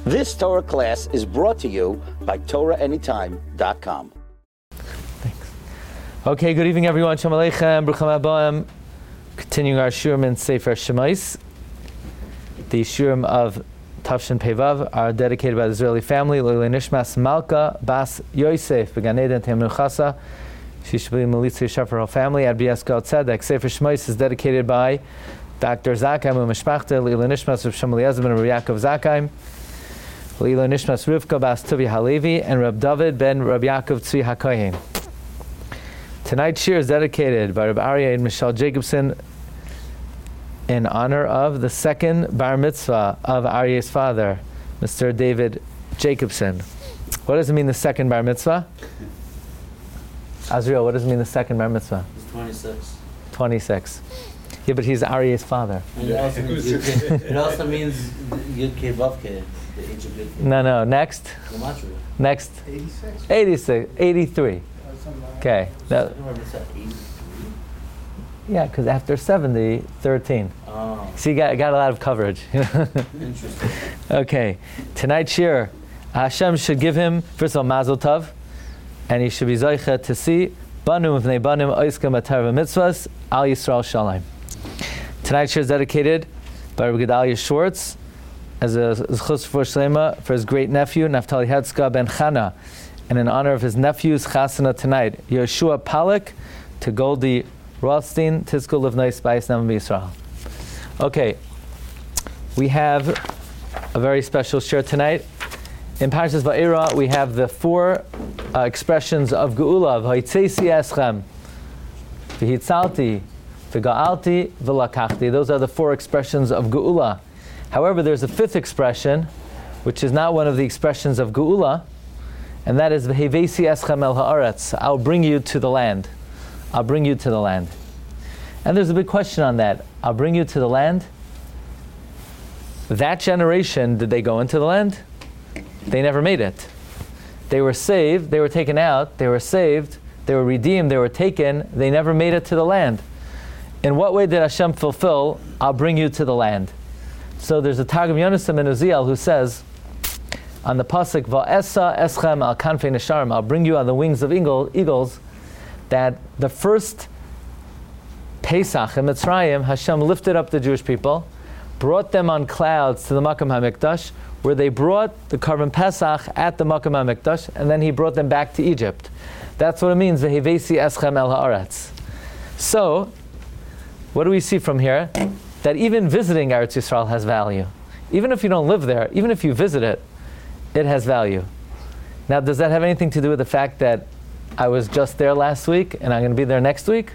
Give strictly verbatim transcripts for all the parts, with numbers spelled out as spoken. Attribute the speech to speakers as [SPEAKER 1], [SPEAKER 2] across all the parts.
[SPEAKER 1] This Torah class is brought to you by Torah Anytime dot com.
[SPEAKER 2] Thanks. Okay, good evening everyone. Shalom Aleichem, Bruchim Habayim. Continuing our Shurim in Sefer Shemais. The Shurim of Tafshin Pevav are dedicated by the Israeli family. Leilei Nishmas Malka Bas Yosef Began Eden Temnu Chasa. She should be Melitza Yishav for her family. Ad B'Yas Gal Tzedek. Sefer Shemais is dedicated by Doctor Zakheim Umeshpachta. Leilei Nishmas Rav Shmuel Eliezer ben Rav Yaakov Zakheim. Leilei Nishmas Rivka Bas Tuvi Halevi and Rab David ben Rab Yaakov Tzvi HaKohen. Tonight's shir is dedicated by Rab Aryeh and Michelle Jacobson in honor of the second bar mitzvah of Aryeh's father, Mister David Jacobson. What does it mean, the second bar mitzvah? Azriel, what does it mean, the second bar mitzvah?
[SPEAKER 3] It's twenty-six.
[SPEAKER 2] twenty-six. Yeah, but he's Aryeh's father.
[SPEAKER 3] And it also means Yud- it also means Yud Kei Vav Kei, the age of Yud Kei.
[SPEAKER 2] No, no, next.
[SPEAKER 3] Gematria.
[SPEAKER 2] Next.
[SPEAKER 4] eighty-six?
[SPEAKER 2] eighty-six. eighty-three. Okay.
[SPEAKER 3] So I
[SPEAKER 2] That,
[SPEAKER 3] don't remember, it's at eighty-three?
[SPEAKER 2] yeah, because after seventy, thirteen.
[SPEAKER 3] Oh,
[SPEAKER 2] So you got, got a lot of coverage.
[SPEAKER 3] interesting.
[SPEAKER 2] Okay, tonight's shir, Hashem should give him, first of all, Mazel Tov, and he should be Zoicha to see Banu V'nei Banim Oiskem Atarva Mitzvahs Al Yisrael Shalom. Tonight's shir is dedicated by Rabbi Gedalia Schwartz as a Zchus for Shlema for his great nephew, Naftali Hetzka ben Chana, and in honor of his nephew's chasana tonight, Yoshua Palak to Goldie Rothstein, Tizkul Livnei Spais Nam Yisrael. Okay, we have a very special shir tonight. In Parshas Va'era, we have the four uh, expressions of Geula, V'haitzesi eschem, V'hitzalti, V'ga'alti, V'lakachti. Those are the four expressions of Geula. However, there's a fifth expression, which is not one of the expressions of Geula, and that is V'hevesi eschem el ha'aretz. I'll bring you to the land. I'll bring you to the land. And there's a big question on that. I'll bring you to the land. That generation, did they go into the land? They never made it. They were saved, they were taken out, they were saved, they were redeemed, they were taken, they never made it to the land. In what way did Hashem fulfill, I'll bring you to the land? So there's a Targum Yonasan ben Uziel who says, on the pasuk, Va'esa eschem al kanfei nesharim, I'll bring you on the wings of eagle, eagles, that the first Pesach in Mitzrayim, Hashem lifted up the Jewish people, brought them on clouds to the Makam HaMikdash, where they brought the Karban Pesach at the Makam HaMikdash, and then he brought them back to Egypt. That's what it means, V'hevesi eschem el ha'aretz. So, what do we see from here? That even visiting Eretz Yisrael has value. Even if you don't live there, even if you visit it, it has value. Now, does that have anything to do with the fact that I was just there last week and I'm going to be there next week?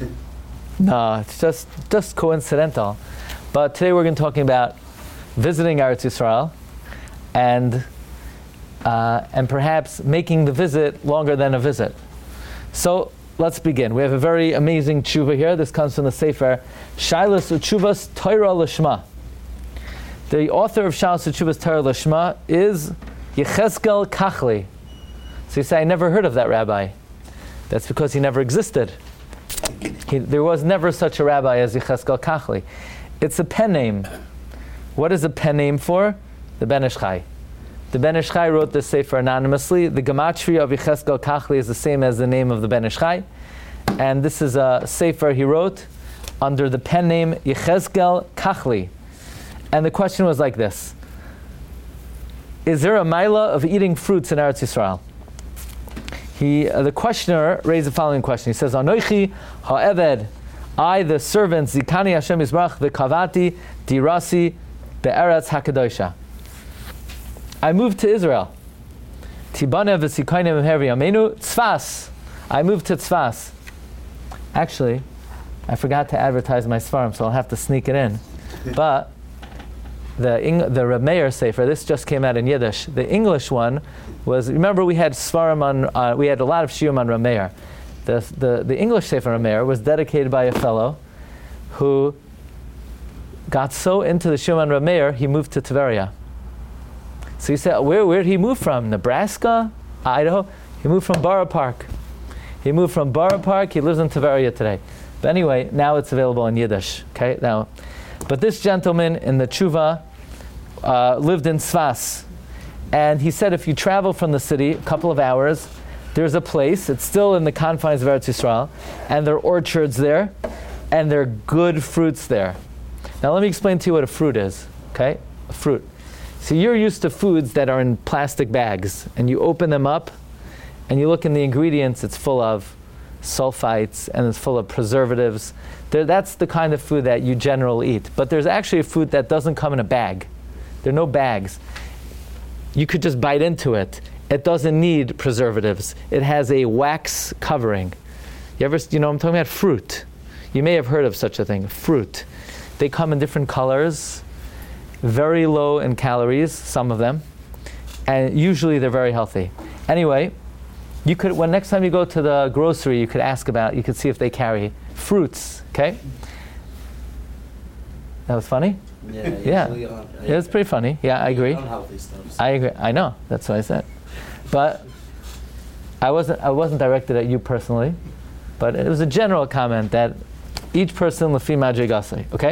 [SPEAKER 2] No, it's just, just coincidental. But today we're going to be talking about visiting Eretz Yisrael and, uh, and perhaps making the visit longer than a visit. So let's begin. We have a very amazing tshuva here. This comes from the Sefer Shailas Utshuvas Torah Lishma. The author of Shailas Utshuvas Torah Lishma is Yechezkel Kachli. So you say, I never heard of that rabbi. That's because he never existed. He, there was never such a rabbi as Yechezkel Kachli. It's a pen name. What is a pen name for? The Ben Ish Chai. The Ben Ish Chai wrote this sefer anonymously. The gematria of Yechezkel Kachli is the same as the name of the Ben Ish Chai. And this is a sefer he wrote under the pen name Yechezkel Kachli. And the question was like this. Is there a maila of eating fruits in Eretz Yisrael? He, uh, the questioner raised the following question. He says, Anoichi ha'eved, I, the servant, Zikani Hashem Yisbarach, v'kavati dirasi be'eretz hakadosha. I moved to Israel. Tibane v'sikainem heri amenu tzfas. I moved to Tzfas. Actually, I forgot to advertise my Sfarim, so I'll have to sneak it in. But the Eng- the Reb Meir Sefer, this just came out in Yiddish. The English one was, remember we had Sfarim on, uh, we had a lot of Shiurim on Reb Meir. The, the, the English Sefer Reb Meir was dedicated by a fellow who got so into the Shiurim on Reb Meir, he moved to Tveria. So you said, where where did he move from? Nebraska? Idaho? He moved from Borough Park. He moved from Borough Park, he lives in Tveria today. But anyway, now it's available in Yiddish. Okay, now, but this gentleman in the Tshuva uh, lived in Tzfas, And he said if you travel from the city a couple of hours, there's a place, it's still in the confines of Eretz Yisrael, and there are orchards there, and there are good fruits there. Now let me explain to you what a fruit is, okay? A fruit. So you're used to foods that are in plastic bags, and you open them up, and you look in the ingredients, it's full of sulfites, and it's full of preservatives. There, that's the kind of food that you generally eat. But there's actually a food that doesn't come in a bag. There are no bags. You could just bite into it. It doesn't need preservatives. It has a wax covering. You ever, you know, I'm talking about fruit. You may have heard of such a thing, fruit. They come in different colors, very low in calories, some of them, and usually they're very healthy. Anyway, you could, when next time you go to the grocery, you could ask about, you could see if they carry fruits, okay? That was funny?
[SPEAKER 3] Yeah,
[SPEAKER 2] Yeah.
[SPEAKER 3] usually on-
[SPEAKER 2] It was pretty funny. Yeah, I agree.
[SPEAKER 3] Unhealthy stuff. so-
[SPEAKER 2] I agree. I know. That's what I said. But I wasn't. I wasn't directed at you personally. But it was a general comment that each person lefi madrigasei. Okay.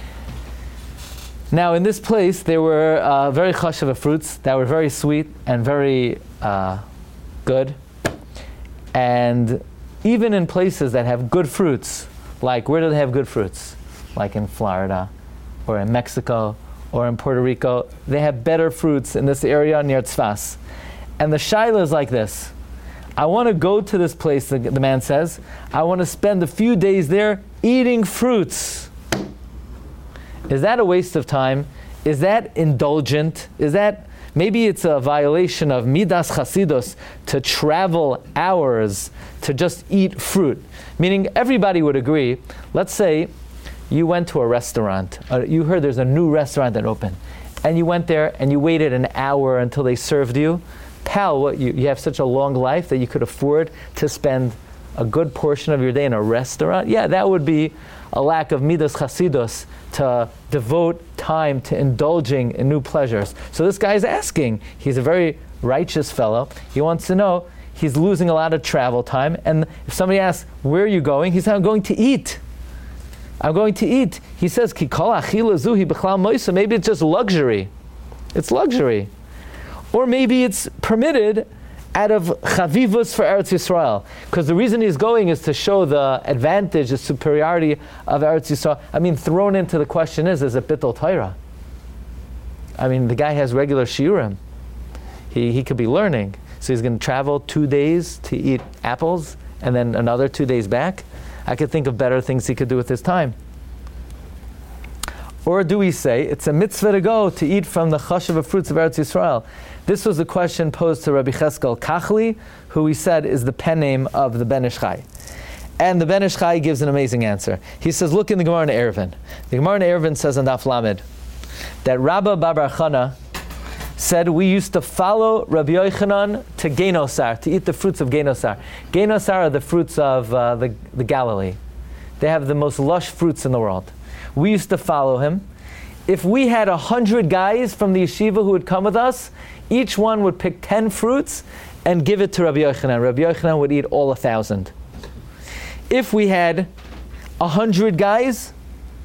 [SPEAKER 2] Now in this place there were uh, very chashuva fruits that were very sweet and very uh, good. And even in places that have good fruits, like where do they have good fruits? Like in Florida, or in Mexico, or in Puerto Rico, they have better fruits in this area near Tzfas. And the shaila is like this. I want to go to this place, the, the man says. I want to spend a few days there eating fruits. Is that a waste of time? Is that indulgent? Is that, maybe it's a violation of midas chasidus to travel hours to just eat fruit. Meaning everybody would agree, let's say you went to a restaurant, uh, you heard there's a new restaurant that opened, and you went there and you waited an hour until they served you. Pal, what, you, you have such a long life that you could afford to spend a good portion of your day in a restaurant? Yeah, that would be a lack of midas chasidus to devote time to indulging in new pleasures. So this guy's asking, he's a very righteous fellow, he wants to know, he's losing a lot of travel time, and if somebody asks, where are you going? He said, I'm going to eat. I'm going to eat. He says, Ki kol achila zuhi b'chlal moisa. Maybe it's just luxury. It's luxury. Or maybe it's permitted out of chavivus for Eretz Yisrael. Because the reason he's going is to show the advantage, the superiority of Eretz Yisrael. I mean, thrown into the question is, is it bittul Torah? I mean, the guy has regular shiurim. He, he could be learning. So he's going to travel two days to eat apples and then another two days back. I could think of better things he could do with his time. Or do we say it's a mitzvah to go to eat from the chashuva fruits of Eretz Yisrael? This was a question posed to Rabbi Cheskel Kachli, who we said is the pen name of the Ben Ish Chai. And the Ben Ish Chai gives an amazing answer. He says, look in the Gemara in Eruvin. The Gemara in Eruvin says on Daf Lamed that Rabba Bar Bar Chana said we used to follow Rabbi Yochanan to Genosar, to eat the fruits of Genosar. Genosar are the fruits of uh, the, the Galilee. They have the most lush fruits in the world. We used to follow him. If we had a hundred guys from the yeshiva who would come with us, each one would pick ten fruits and give it to Rabbi Yochanan. Rabbi Yochanan would eat all a thousand. If we had a hundred guys,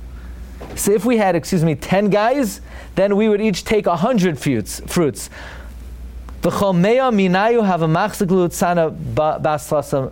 [SPEAKER 2] so if we had, excuse me, ten guys, then we would each take a hundred fruits. Fruits. V'chol mea minayu have a machzik l'utzana baslasam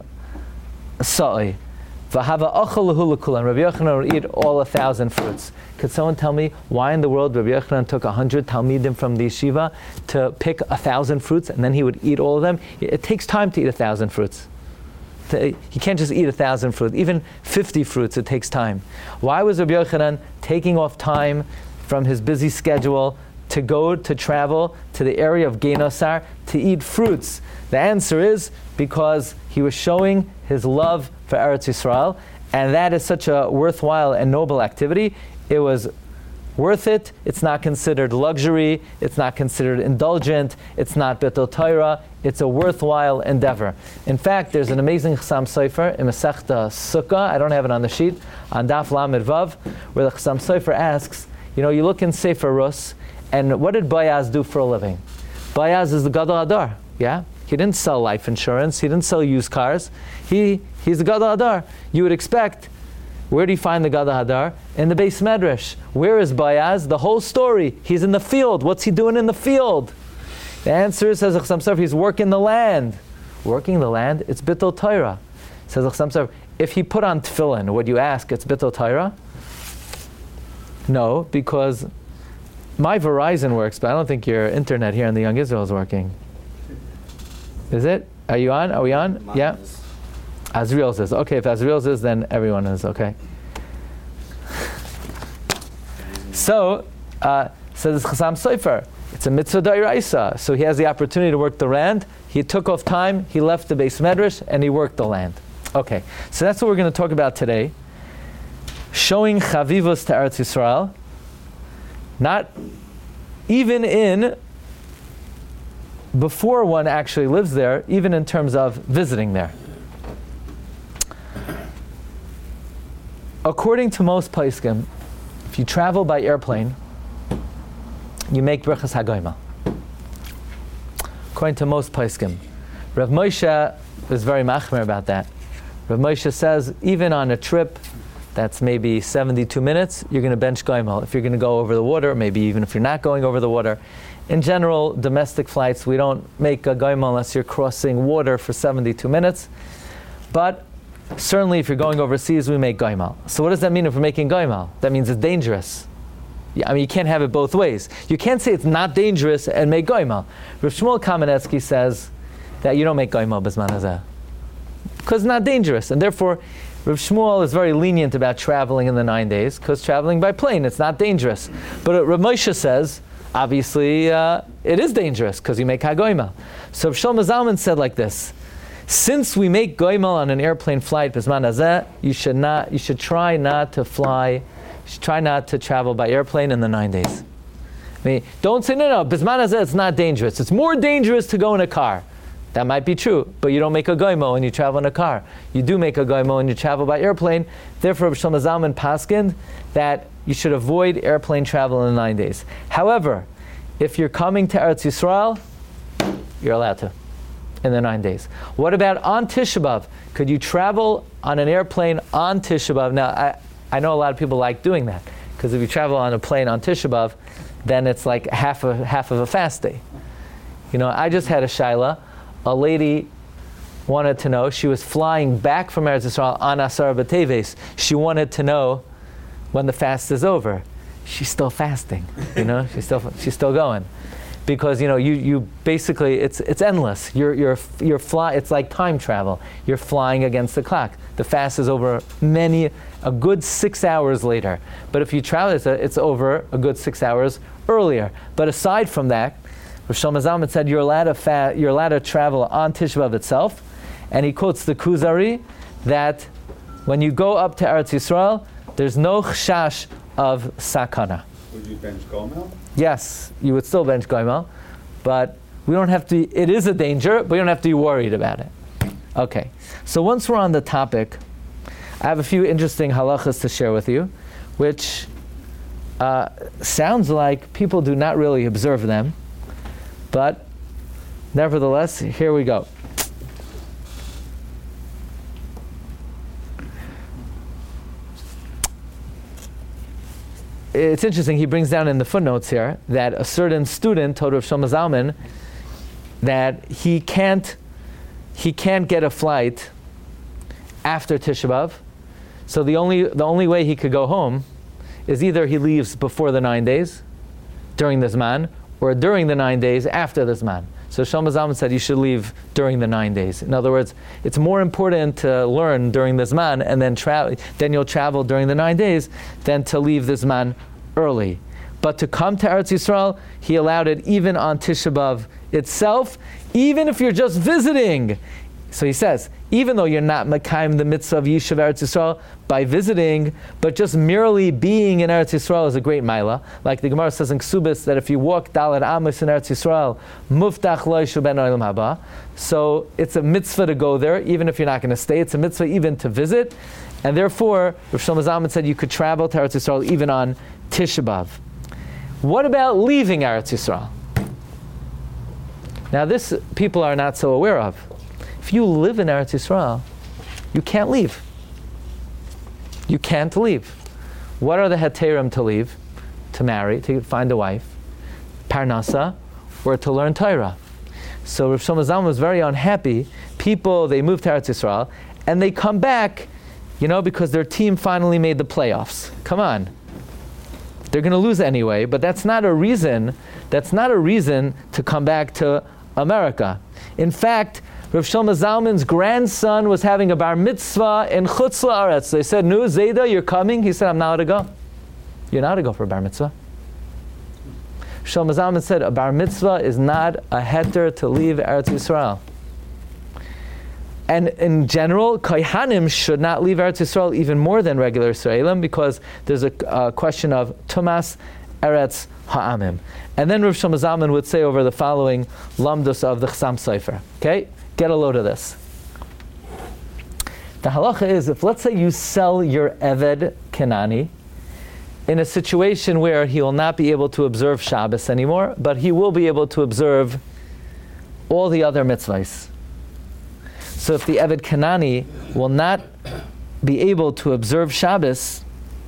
[SPEAKER 2] sa'i. V'hava ochel lehu l'kulan. Rabbi Yochanan would eat all a thousand fruits. Could someone tell me why in the world Rabbi Yochanan took a hundred talmidim from the yeshiva to pick a thousand fruits and then he would eat all of them? It takes time to eat a thousand fruits. You can't just eat a thousand fruits. Even fifty fruits, it takes time. Why was Rabbi Yochanan taking off time from his busy schedule to go to travel to the area of Genosar to eat fruits? The answer is because he was showing his love for Eretz Yisrael, and that is such a worthwhile and noble activity. It was worth it. It's not considered luxury. It's not considered indulgent. It's not bittul Torah. It's a worthwhile endeavor. In fact, there's an amazing Chassam Sofer in Masechta Sukkah. I don't have it on the sheet, on Daf Lamed Vav, where the Chassam Sofer asks, you know, you look in Sefer Rus, and what did Boaz do for a living? Boaz is the Gadol Hadar, yeah? He didn't sell life insurance. He didn't sell used cars. He He's the Gadol Hadar. You would expect, where do you find the Gadol Hadar? In the Beis Medrash. Where is Boaz? The whole story. He's in the field. What's he doing in the field? The answer is, says Chassam Sofer, he's working the land. Working the land, it's Bittul Torah. Says Chassam Sofer, if he put on tefillin, would you ask, it's Bittul Torah? No, because my Verizon works, but I don't think your internet here in the Young Israel is working. Is it? Are you on? Are we on?
[SPEAKER 3] Mine
[SPEAKER 2] Yeah?
[SPEAKER 3] is.
[SPEAKER 2] Azriel's is. Okay, if Azriel's is, then everyone is, okay. So, uh, says Chassam Sofer, it's a mitzvah d'oraisa. So he has the opportunity to work the land. He took off time, he left the Beis Medrash, and he worked the land. Okay, so that's what we're going to talk about today. Showing chavivos to Eretz Yisrael. Not even in, before one actually lives there, even in terms of visiting there. According to most poskim, if you travel by airplane, you make Birchas HaGoyma. According to most poskim. Rav Moshe is very machmer about that. Rav Moshe says, even on a trip that's maybe seventy-two minutes, you're going to bench Goimel. If you're going to go over the water, maybe even if you're not going over the water. In general, domestic flights, we don't make a Goimel unless you're crossing water for seventy-two minutes. But certainly if you're going overseas, we make Goimel. So what does that mean if we're making Goimel? That means it's dangerous. I mean, you can't have it both ways. You can't say it's not dangerous and make Goimel. Rav Shmuel Kamenetsky says that you don't make Goimel B'zman Hazeh, because it's not dangerous. And therefore, Rav Shmuel is very lenient about traveling in the nine days, because traveling by plane, it's not dangerous. But Rav Moshe says, obviously, uh, it is dangerous, because you make HaGoimel. So Rav Shlomo Zalman said like this: since we make Goimel on an airplane flight, B'zman Hazeh, you should not, you should try not to fly, you should try not to travel by airplane in the nine days. I mean, don't say, no, no, B'zman Hazeh, it's not dangerous. It's more dangerous to go in a car. That might be true, but you don't make a goimo when you travel in a car. You do make a goimo when you travel by airplane. Therefore, Rav Shlomo Zalman paskined that you should avoid airplane travel in the nine days. However, if you're coming to Eretz Yisrael, you're allowed to in the nine days. What about on Tisha B'Av? Could you travel on an airplane on Tisha B'Av? Now, I, I know a lot of people like doing that, because if you travel on a plane on Tisha B'Av, then it's like half of, half of a fast day. You know, I just had a shaila. A lady wanted to know, she was flying back from Eretz Yisrael on Asar B'Teves. She wanted to know when the fast is over. She's still fasting, you know, she's still she's still going. Because, you know, you, you basically, it's it's endless. You're you're you're fly it's like time travel. You're flying against the clock. The fast is over many a good six hours later. But if you travel, it's, a, it's over a good six hours earlier. But aside from that, Rav Shlomo Zalman said you're allowed to fa- you're allowed to travel on Tisha B'Av itself, and he quotes the Kuzari that when you go up to Eretz Yisrael, there's no chashash of sakana.
[SPEAKER 4] Would you bench Gomel?
[SPEAKER 2] Yes, you would still bench Goimel, but we don't have to. It is a danger, but you don't have to be worried about it. Okay, so once we're on the topic, I have a few interesting halachas to share with you, which uh, sounds like people do not really observe them. But nevertheless, here we go. It's interesting, he brings down in the footnotes here that a certain student told Rav Shlomo Zalman that he can't he can't get a flight after Tisha B'Av. So the only the only way he could go home is either he leaves before the nine days during the Zman, or during the nine days after the Zman. So Shlomo Zalman said you should leave during the nine days. In other words, it's more important to learn during the Zman and then travel. Then you'll travel during the nine days than to leave the Zman early. But to come to Eretz Yisrael, he allowed it even on Tisha B'Av itself, even if you're just visiting. So he says, even though you're not Mekayim the mitzvah of Yishuv Eretz Yisrael by visiting, but just merely being in Eretz Yisrael is a great maila. Like the Gemara says in Ksubis that if you walk Dalet Amos in Eretz Yisrael, Muftach lo yishu ben olam haba. So it's a mitzvah to go there, even if you're not going to stay. It's a mitzvah even to visit. And therefore, Rav Shlomo Zalman said you could travel to Eretz Yisrael even on Tisha B'Av. What about leaving Eretz Yisrael? Now this people are not so aware of. If you live in Eretz Yisrael, you can't leave. You can't leave. What are the heterim to leave? To marry, to find a wife, parnasa, were to learn Torah. So Rav Shlomo Zalman was very unhappy. People, they moved to Eretz Yisrael, and they come back, you know, because their team finally made the playoffs. Come on. They're going to lose anyway, but that's not a reason, that's not a reason to come back to America. In fact, Rav Shlomo Zalman's grandson was having a bar mitzvah in Chutz La'aretz. They said, "Nu, Zayda, you're coming?" He said, "I'm not allowed to go." You're not allowed to go for a bar mitzvah. Shlomo Zalman said, a bar mitzvah is not a heter to leave Eretz Yisrael. And in general, Kohanim should not leave Eretz Yisrael even more than regular Israelim, because there's a uh, question of Tumas Eretz Ha'amim. And then Rav Shlomo Zalman would say over the following lamdus of the Chassam Sofer. Okay? Get a load of this. The halacha is, if let's say you sell your Eved Kenani in a situation where he will not be able to observe Shabbos anymore, but he will be able to observe all the other mitzvahs. So if the Eved Kenani will not be able to observe Shabbos,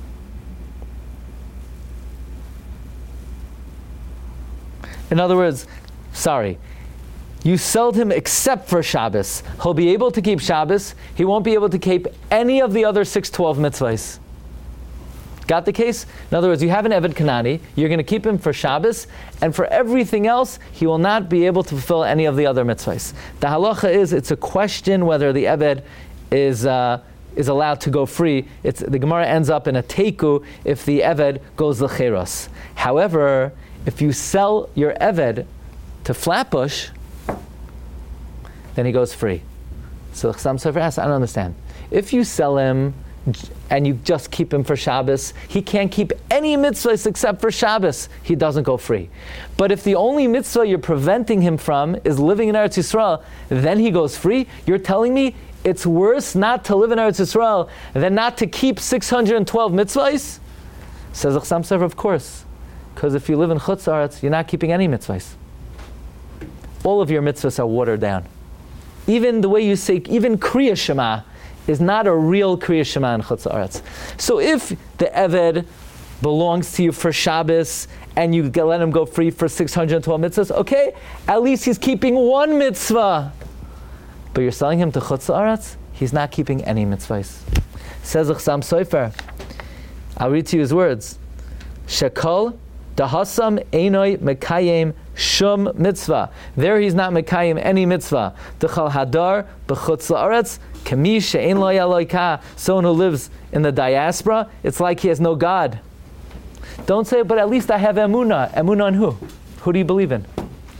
[SPEAKER 2] in other words, sorry, you sold him except for Shabbos. He'll be able to keep Shabbos. He won't be able to keep any of the other six twelve mitzvahs. Got the case? In other words, you have an Eved Kenani, you're going to keep him for Shabbos, and for everything else, he will not be able to fulfill any of the other mitzvahs. The halacha is, it's a question whether the Eved is uh, is allowed to go free. It's, the Gemara ends up in a teiku if the Eved goes l'cheros. However, if you sell your Eved to Flatbush, then he goes free. So the Chassam Sofer asks, I don't understand. If you sell him and you just keep him for Shabbos, he can't keep any mitzvahs except for Shabbos. He doesn't go free. But if the only mitzvah you're preventing him from is living in Eretz Yisrael, then he goes free. You're telling me it's worse not to live in Eretz Yisrael than not to keep six hundred twelve mitzvahs? Says the Chassam Sofer, of course. Because if you live in Chutz La'aretz, you're not keeping any mitzvahs. All of your mitzvahs are watered down. Even the way you say, even Kriya Shema is not a real Kriya Shema in Chutz La'aretz. So if the Eved belongs to you for Shabbos and you let him go free for six hundred twelve mitzvahs, okay, at least he's keeping one mitzvah. But you're selling him to Chutz La'aretz, he's not keeping any mitzvahs. Says the Chassam Sofer, I'll read to you his words. Shekol dahasam einoi mekayim shum mitzvah. There he's not mekayim any mitzvah. D'chal hadar b'chutz la'aretz kemi she'ein lo yaloika. Someone who lives in the diaspora, it's like he has no God. Don't say, but at least I have emunah. Emunah on who? Who do you believe in?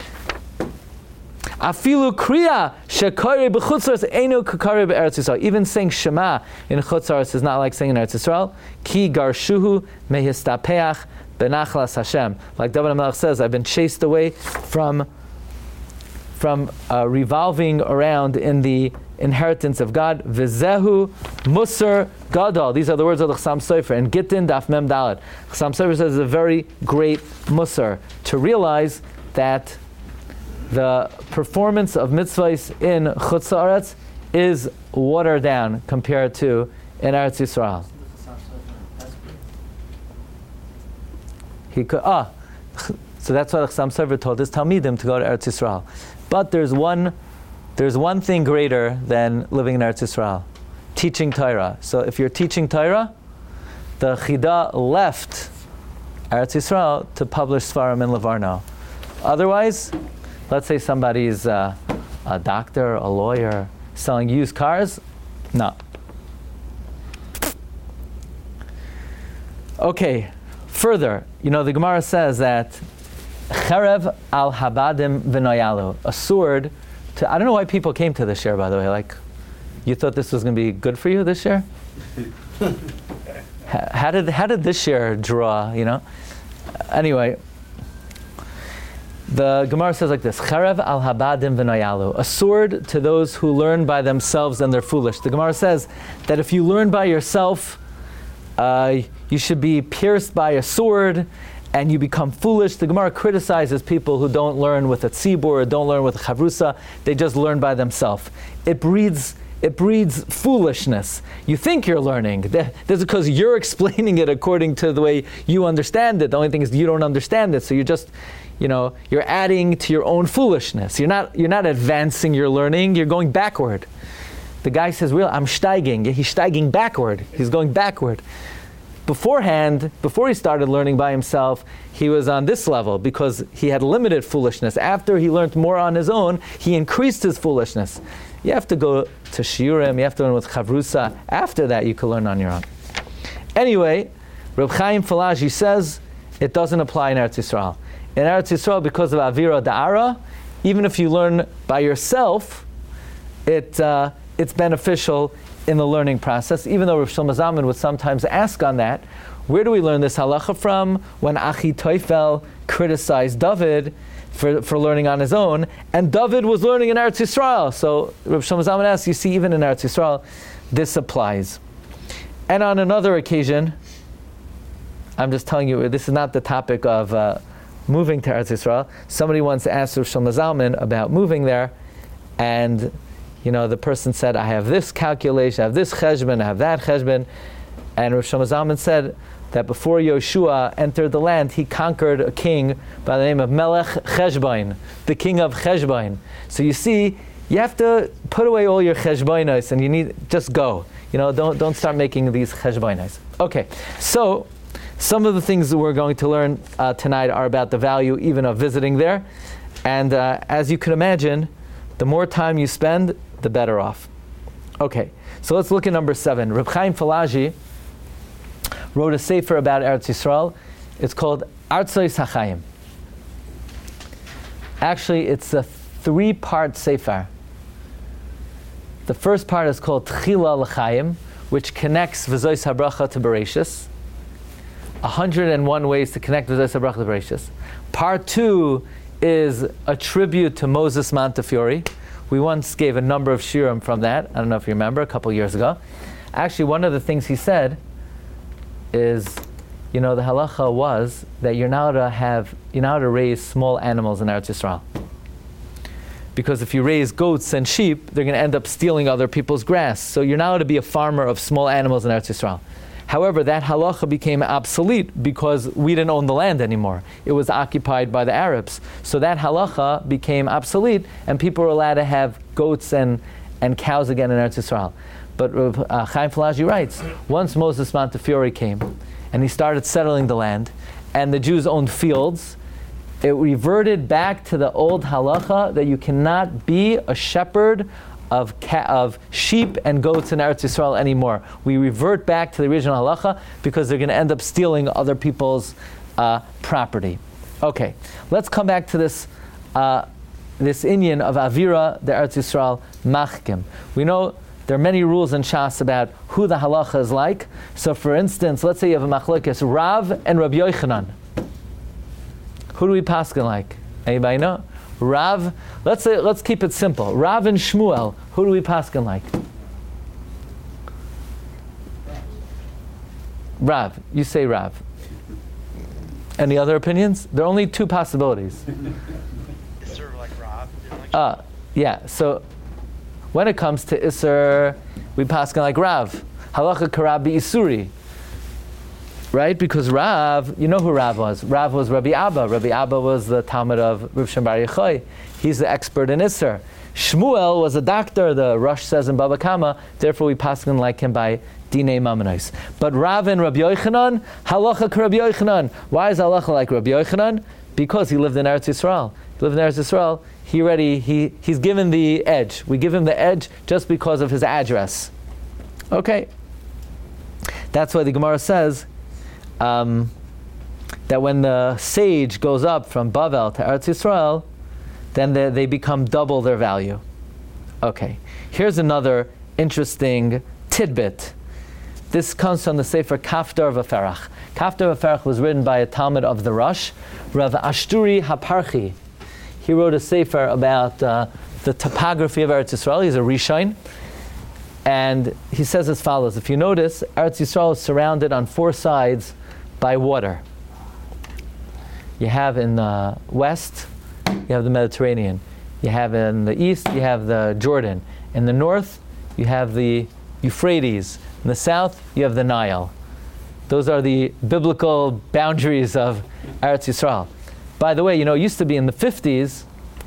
[SPEAKER 2] Afilu kriya shekari b'chutz la'aretz einu kakari b'eretz Yisrael. Even saying Shema in Chutz La'aretz is not like saying in Eretz Yisrael. Ki garshuhu mehistapeach benachlas Hashem. Like David HaMelech says, I've been chased away from from uh, revolving around in the inheritance of God. V'zehu musar gadol. These are the words of the Chassam Sofer. And Gittin daf mem daled. Chassam Sofer says it's a very great musar to realize that the performance of mitzvahs in Chutz La'aretz is watered down compared to in Eretz Yisrael. He could, ah, so that's why the Chassam Sofer told his Talmidim to go to Eretz Yisrael. But there's one, there's one thing greater than living in Eretz Yisrael, teaching Torah. So if you're teaching Torah, the Chida left Eretz Yisrael to publish Svarim in Livorno. Otherwise, let's say somebody's uh, a doctor, a lawyer, selling used cars, no. Okay. Further, you know, the Gemara says that cherev al habadim v'noyalu, a sword to, I don't know why people came to this year, by the way, like, you thought this was going to be good for you this year? how did how did this year draw, you know? Anyway, the Gemara says like this, cherev al habadim v'noyalu, a sword to those who learn by themselves and they're foolish. The Gemara says that if you learn by yourself, Uh, you should be pierced by a sword and you become foolish. The Gemara criticizes people who don't learn with a tzibur or don't learn with a chavrusa. They just learn by themselves. It breeds it breeds foolishness. You think you're learning. That's because you're explaining it according to the way you understand it. The only thing is you don't understand it. So you're just you know, you're adding to your own foolishness. You're not, you're not advancing your learning, you're going backward. The guy says, real, I'm steiging. He's steiging backward. He's going backward. Beforehand, before he started learning by himself, he was on this level because he had limited foolishness. After he learned more on his own, he increased his foolishness. You have to go to shiurim, you have to learn with chavrusa. After that, you can learn on your own. Anyway, Reb Chaim Falaji says it doesn't apply in Eretz Yisrael. In Eretz Yisrael, because of Avira Da'ara, even if you learn by yourself, it uh, it's beneficial in the learning process, even though Rav Shlomo Zalman would sometimes ask on that, where do we learn this halacha from when Achitophel criticized David for, for learning on his own, and David was learning in Eretz Yisrael? So Rav Shlomo Zalman asks, you see, even in Eretz Yisrael, this applies. And on another occasion, I'm just telling you, this is not the topic of uh, moving to Eretz Yisrael. Somebody once asked Rav Shlomo Zalman about moving there, and you know, the person said, I have this calculation, I have this cheshbon, I have that cheshbon. And Rav Shlomo Zalman said that before Yoshua entered the land, he conquered a king by the name of Melech Cheshbon, the king of Cheshbon. So you see, you have to put away all your cheshbonos and you need, just go. You know, don't, don't start making these cheshbonos. Okay, so some of the things that we're going to learn uh, tonight are about the value even of visiting there. And uh, as you can imagine, the more time you spend, the better off. Okay, so let's look at number seven. Reb Chaim Falaji wrote a sefer about Eretz Yisrael. It's called Artzois HaChaim. Actually, it's a three-part sefer. The first part is called Tchila L'Chaim, which connects V'zois HaBracha to Bereshis. one hundred one ways to connect V'zois HaBracha to Bereshis. Part two is a tribute to Moses Montefiore. We once gave a number of shiurim from that. I don't know if you remember, a couple years ago. Actually, one of the things he said is, you know, the halacha was that you're now to have, you're now to raise small animals in Eretz Yisrael. Because if you raise goats and sheep, they're going to end up stealing other people's grass. So you're now to be a farmer of small animals in Eretz Yisrael. However, that halacha became obsolete because we didn't own the land anymore. It was occupied by the Arabs. So that halacha became obsolete, and people were allowed to have goats and, and cows again in Eretz Yisrael. But uh, Chaim Falaji writes, once Moses Montefiore came, and he started settling the land, and the Jews owned fields, it reverted back to the old halacha that you cannot be a shepherd Of, ca- of sheep and goats in Eretz Yisrael anymore. We revert back to the original halacha because they're going to end up stealing other people's uh, property. Okay, let's come back to this uh, this inyan of Avira, the Eretz Yisrael machkim. We know there are many rules in Shas about who the halacha is like. So for instance, let's say you have a machlokes Rav and Rabbi Yochanan. Who do we paskin like? Anybody know? Rav, let's say, let's keep it simple. Rav and Shmuel, who do we paskin like? Rav, you say Rav. Any other opinions? There are only two possibilities.
[SPEAKER 4] Isser like Rav. Like
[SPEAKER 2] uh, yeah, so when it comes to Isser, we paskin like Rav. Halacha karabi Isuri. Right? Because Rav, you know who Rav was. Rav was Rabbi Abba. Rabbi Abba was the Talmud of Rav Shem Bar Yochai. He's the expert in Isser. Shmuel was a doctor, the Rosh says in Baba Kama, therefore we paskin like him by Dinei Mamonos. But Rav and Rabbi Yochanan, halacha ka Rabbi Yochanan. Why is halacha like Rabbi Yochanan? Because he lived in Eretz Yisrael. He lived in Eretz Yisrael, he already, he, he's given the edge. We give him the edge just because of his address. Okay. That's why the Gemara says, Um, that when the sage goes up from Bavel to Eretz Yisrael, then they, they become double their value. Okay, here's another interesting tidbit. This comes from the Sefer Kaftar V'Ferach. Kaftar V'Ferach was written by a Talmud of the Rosh, Rav Ashturi Haparchi. He wrote a Sefer about uh, the topography of Eretz Yisrael. He's a Rishon. And he says as follows, if you notice, Eretz Yisrael is surrounded on four sides by water. You have in the west, you have the Mediterranean. You have in the east, you have the Jordan. In the north, you have the Euphrates. In the south, you have the Nile. Those are the biblical boundaries of Eretz Yisrael. By the way, you know, it used to be in the fifties,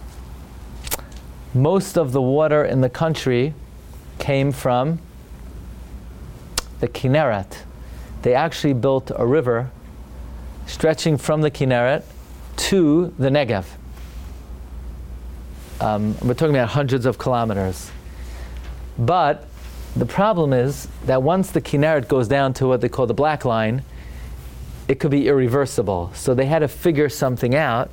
[SPEAKER 2] most of the water in the country came from the Kinneret. They actually built a river stretching from the Kinneret to the Negev. Um, we're talking about hundreds of kilometers. But the problem is that once the Kinneret goes down to what they call the black line, it could be irreversible. So they had to figure something out.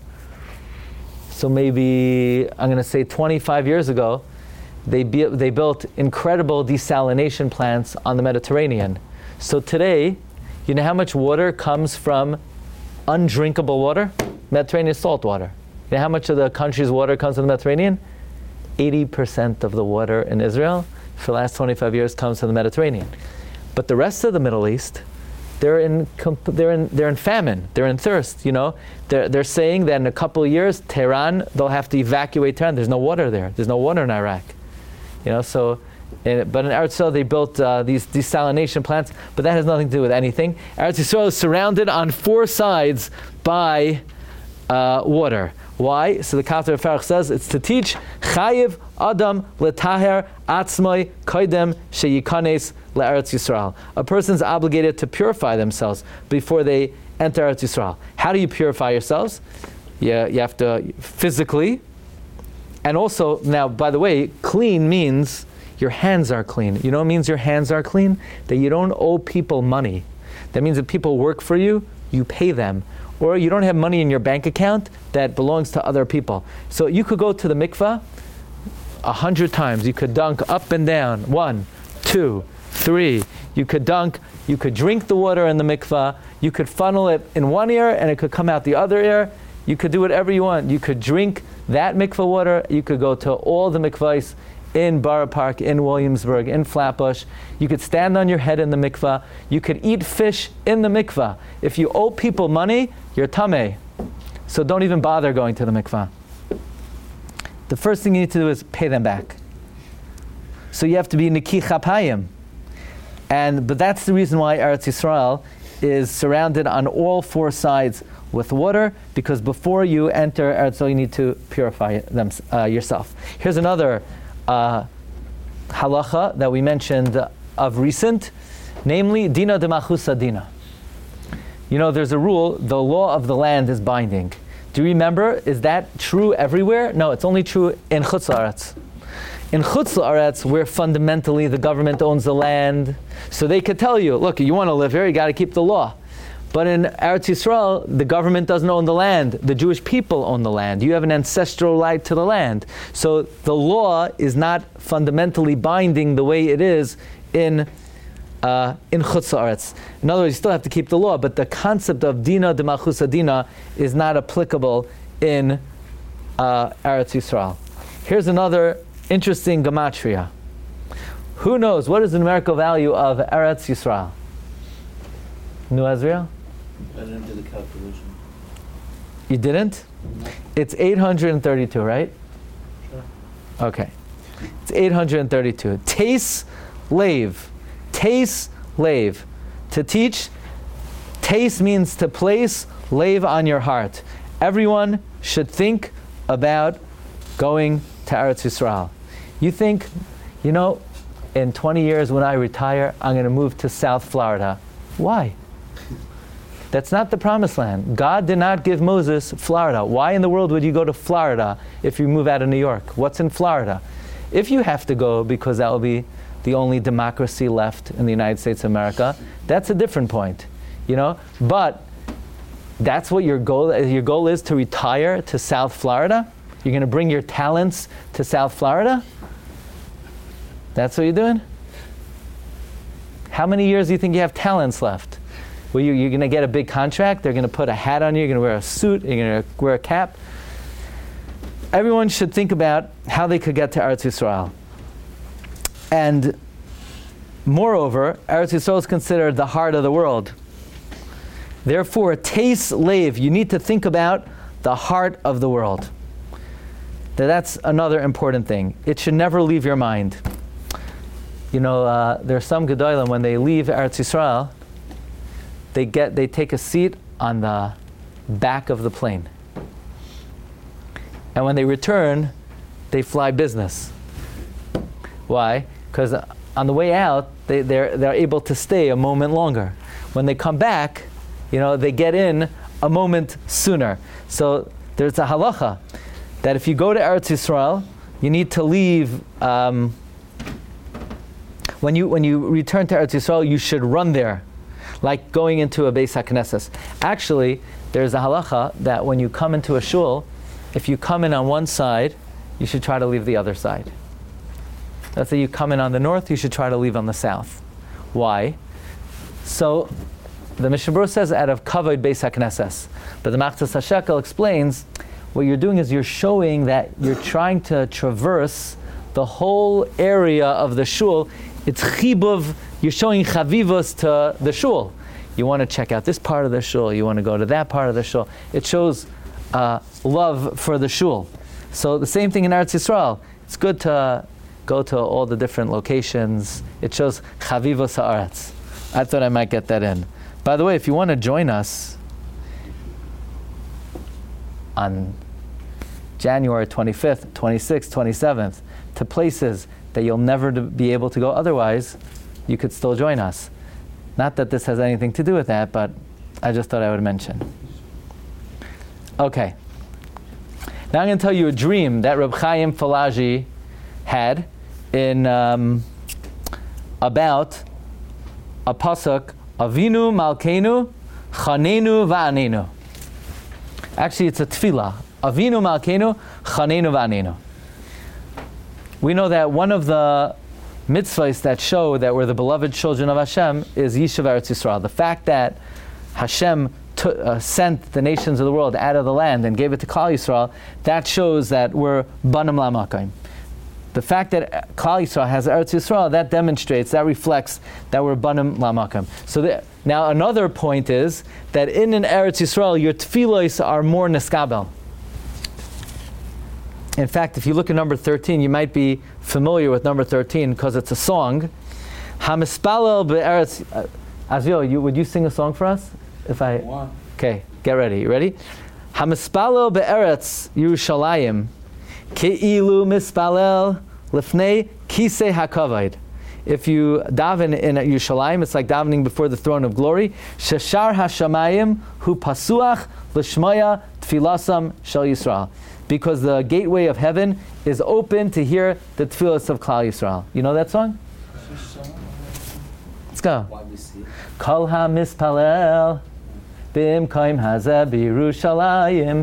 [SPEAKER 2] So maybe, I'm going to say twenty-five years ago, they, be, they built incredible desalination plants on the Mediterranean. So today, you know how much water comes from undrinkable water? Mediterranean salt water. You know how much of the country's water comes from the Mediterranean? eighty percent of the water in Israel for the last twenty-five years comes from the Mediterranean. But the rest of the Middle East, they're in they're in they're in famine, they're in thirst. You know, they're they're saying that in a couple of years, Tehran, they'll have to evacuate Tehran. There's no water there. There's no water in Iraq. You know, so. In, but in Eretz Yisrael, they built uh, these desalination plants, but that has nothing to do with anything. Eretz Yisrael is surrounded on four sides by uh, water. Why? So the Kafter Farach says it's to teach Chayiv Adam Letaher Atzmai Koidem Sheyikanes LeEretz Yisrael. A person's obligated to purify themselves before they enter Eretz Yisrael. How do you purify yourselves? Yeah, you have to physically, and also now, by the way, clean means your hands are clean. You know what it means your hands are clean? That you don't owe people money. That means that people work for you, you pay them. Or you don't have money in your bank account that belongs to other people. So you could go to the mikvah a hundred times. You could dunk up and down. One, two, three. You could dunk. You could drink the water in the mikvah. You could funnel it in one ear and it could come out the other ear. You could do whatever you want. You could drink that mikvah water. You could go to all the mikvahs in Borough Park, in Williamsburg, in Flatbush. You could stand on your head in the mikvah. You could eat fish in the mikvah. If you owe people money, you're tameh. So don't even bother going to the mikvah. The first thing you need to do is pay them back. So you have to be Niki Chapayim. And, but that's the reason why Eretz Yisrael is surrounded on all four sides with water, because before you enter Eretz Yisrael, you need to purify them, uh, yourself. Here's another Uh, halacha that we mentioned uh, of recent, namely dina de machusa dina. You know, there's a rule: the law of the land is binding. Do you remember? Is that true everywhere? No, it's only true in Chutz La'aretz. In Chutz La'aretz, where fundamentally the government owns the land, so they could tell you, look, you want to live here, you got to keep the law. But in Eretz Yisrael, the government doesn't own the land. The Jewish people own the land. You have an ancestral right to the land. So the law is not fundamentally binding the way it is in uh, in Chutz La'aretz. In other words, you still have to keep the law, but the concept of dina de machusa dina is not applicable in uh, Eretz Yisrael. Here's another interesting gematria. Who knows what is the numerical value of Eretz Yisrael? Nu Ezriel?
[SPEAKER 3] I didn't do the calculation.
[SPEAKER 2] You didn't?
[SPEAKER 3] No.
[SPEAKER 2] It's eight hundred thirty-two, right?
[SPEAKER 3] Sure.
[SPEAKER 2] Okay. It's eight hundred thirty-two. Tais lave. Tais lave. To teach. Tais means to place. Lave on your heart. Everyone should think about going to Eretz Yisrael. You think, you know, in twenty years when I retire, I'm going to move to South Florida. Why? That's not the promised land. God did not give Moses Florida. Why in the world would you go to Florida if you move out of New York? What's in Florida? If you have to go because that will be the only democracy left in the United States of America, that's a different point, you know? But that's what your goal is. Your goal is to retire to South Florida? You're going to bring your talents to South Florida? That's what you're doing? How many years do you think you have talents left? Well, you, you're going to get a big contract. They're going to put a hat on you. You're going to wear a suit. You're going to wear a cap. Everyone should think about how they could get to Eretz Yisrael. And moreover, Eretz Yisrael is considered the heart of the world. Therefore, tais lev, you need to think about the heart of the world. That's another important thing. It should never leave your mind. You know, uh, there are some Gedolim, when they leave Eretz Yisrael, they get they take a seat on the back of the plane. And when they return, they fly business. Why? Because on the way out, they, they're, they're able to stay a moment longer. When they come back, you know, they get in a moment sooner. So there's a halacha that if you go to Eretz Yisrael, you need to leave, um, when you when you return to Eretz Yisrael, you should run there, like going into a Beis HaKnesses. Actually, there's a halacha that when you come into a shul, if you come in on one side, you should try to leave the other side. Let's say you come in on the north, you should try to leave on the south. Why? So, the Mishnah Berurah says out of Kavod Beis HaKnesses. But the Machzas HaShekel explains, what you're doing is you're showing that you're trying to traverse the whole area of the shul. It's chibuv, you're showing chavivos to the shul. You want to check out this part of the shul, you want to go to that part of the shul. It shows uh, love for the shul. So the same thing in Eretz Yisrael. It's good to go to all the different locations. It shows chavivos ha'aretz. I thought I might get that in. By the way, if you want to join us on January twenty-fifth, twenty-sixth, twenty-seventh, to places that you'll never be able to go otherwise, you could still join us. Not that this has anything to do with that, but I just thought I would mention. Okay. Now I'm going to tell you a dream that Reb Chaim Falaji had in um, about a pasuk, Avinu Malkeinu Chanenu Va'anenu. Actually, it's a tefillah. Avinu Malkeinu Chanenu Va'anenu. We know that one of the mitzvahs that show that we're the beloved children of Hashem is Yishuv Eretz Yisrael. The fact that Hashem t- uh, sent the nations of the world out of the land and gave it to Klal Yisrael, that shows that we're Banim Lamakayim. The fact that Klal Yisrael has Eretz Yisrael, that demonstrates, that reflects that we're Banim Lamakayim. So the, now another point is that in an Eretz Yisrael, your tefillos are more neskabel. In fact, if you look at number thirteen, you might be familiar with number thirteen because it's a song. Hamispalel be'eretz. Uh, Azriel, you, would you sing a song for us? If I.
[SPEAKER 3] One.
[SPEAKER 2] Okay, get ready. You ready? Hamispalel be'eretz Yerushalayim ke'ilu mispalel lifnei kisei hakavod. If you daven in Yerushalayim, it's like davening before the throne of glory. Sheshar hashamayim hu pasuach l'shmaya tfilasam shel Yisrael. Because the gateway of heaven is open to hear the tefillas of Klal Yisrael. You know that song? Let's go. Kol ha-mispalel b'imkoim hazeh b'Yerushalayim.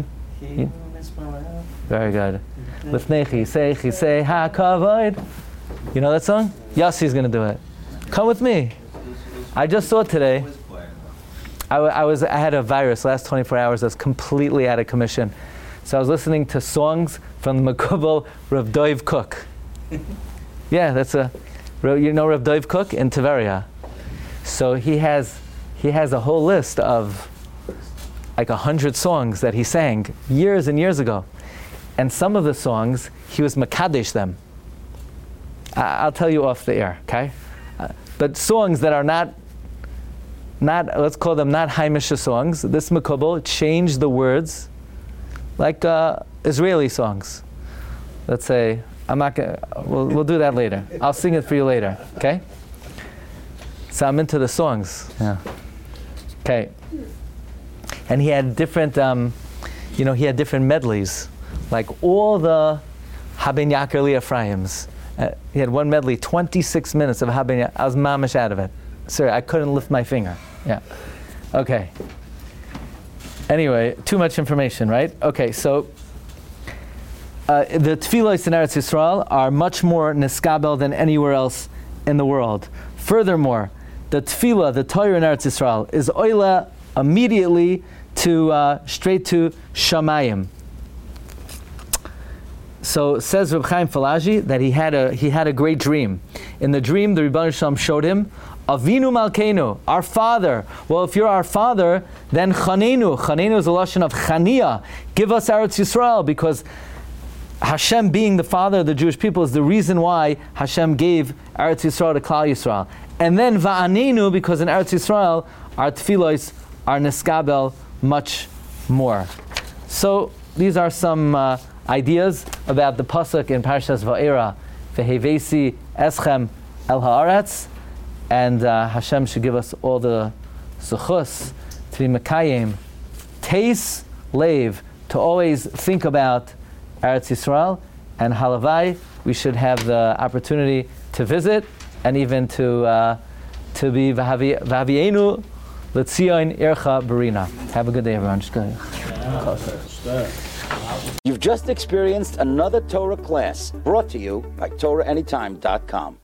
[SPEAKER 2] Very good. Lifnei chisei chisei ha-kavod. You know that song? Yassi's going to do it. Come with me. I just saw today. I, I was. I had a virus last twenty-four hours. I was completely out of commission. So I was listening to songs from the Makubal Rav Dov Cook. Yeah, that's a, you know Rav Dov Cook in Tveria. So he has, he has a whole list of like a hundred songs that he sang years and years ago. And some of the songs, he was Makadesh them. I, I'll tell you off the air, okay? Uh, but songs that are not, not, let's call them not Haimisha songs. This Makubal changed the words like uh, Israeli songs. Let's say, I'm not gonna, we'll, we'll do that later. I'll sing it for you later, okay? So I'm into the songs, yeah. Okay. And he had different, um, you know, he had different medleys. Like all the Haben Yaakov Li Ephraims. Uh, he had one medley, twenty-six minutes of Haben Yaakov. I was mamish out of it. Sorry, I couldn't lift my finger. Yeah. Okay. Anyway, too much information, right? Okay, so uh, the tefillos in Eretz Yisrael are much more neskabel than anywhere else in the world. Furthermore, the tefillah, the Torah in Eretz Yisrael, is oila immediately to uh, straight to Shamayim. So says Reb Chaim Falaji that he had a he had a great dream. In the dream, the Rebbeinu Shalom showed him Avinu Malkeinu, our father. Well, if you're our father, then Chanenu. Chanenu is a lashon of Chania. Give us Eretz Yisrael, because Hashem, being the father of the Jewish people, is the reason why Hashem gave Eretz Yisrael to Klal Yisrael. And then Va'anenu, because in Eretz Yisrael, our tefillos are neskabel much more. So these are some uh, ideas about the pasuk in Parshas Va'era, Vehevesi Eschem El Haaretz, and uh, Hashem should give us all the zechus to be mekayim, teis leiv, to always think about Eretz Yisrael, and halavai, we should have the opportunity to visit and even to uh, to be v'havienu l'tzion ircha barina. Have a good day, everyone. Just go.
[SPEAKER 1] You've just experienced another Torah class brought to you by Torah Anytime dot com.